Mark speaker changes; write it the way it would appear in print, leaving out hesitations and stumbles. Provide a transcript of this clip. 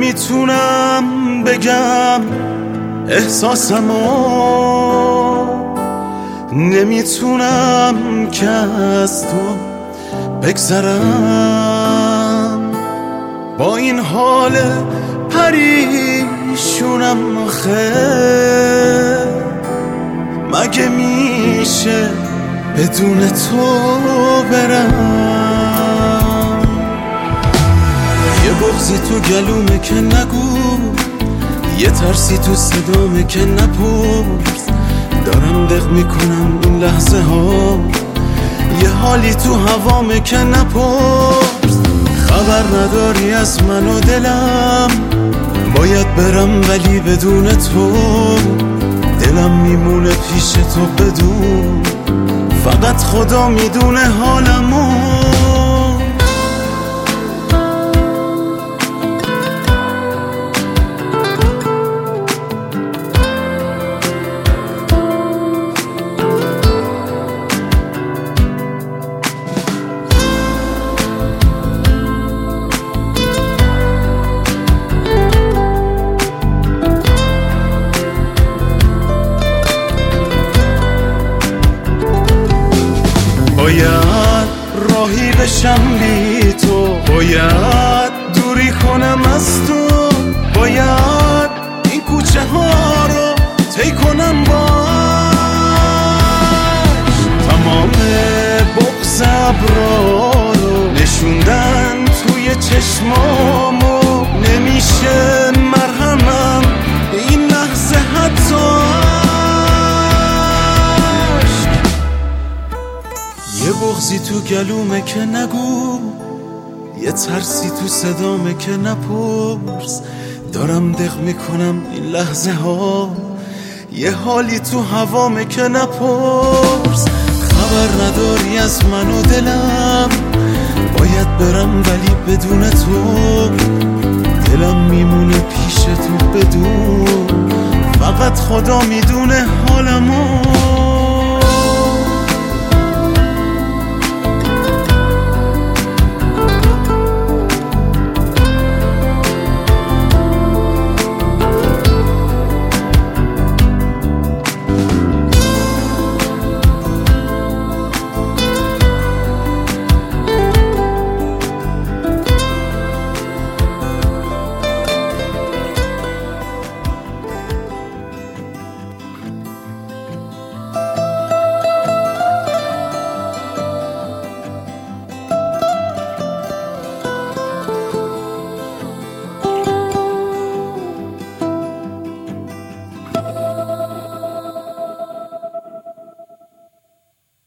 Speaker 1: نمیتونم بگم احساسمو، نمیتونم که از تو بگذرم. با این حال پریشونم آخه، مگه میشه بدون تو برم؟ یه بغضی تو گلومه که نگو، یه ترسی تو صدامه که نپرس. دارم دق میکنم این لحظه ها، یه حالی تو هوامه که نپرس. خبر نداری از من و دلم، باید برم ولی بدون تو دلم میمونه پیش تو. بدون فقط خدا میدونه حالمو. باید راهی بشم بی تو، باید دوری کنم از تو، باید این کوچه ها رو طی کنم باش. تمام بغض ابرا رو نشوندن توی چشمامو، نمیشه مرهمم این لحظه حتی. یه بغضی تو گلومه که نگو، یه ترسی تو صدامه که نپرس. دارم دق میکنم این لحظه ها، یه حالی تو هوامه که نپرس. خبر نداری از من و دلم، باید برم ولی بدون تو دلم میمونه پیش تو. بدون فقط خدا میدونه حالمو.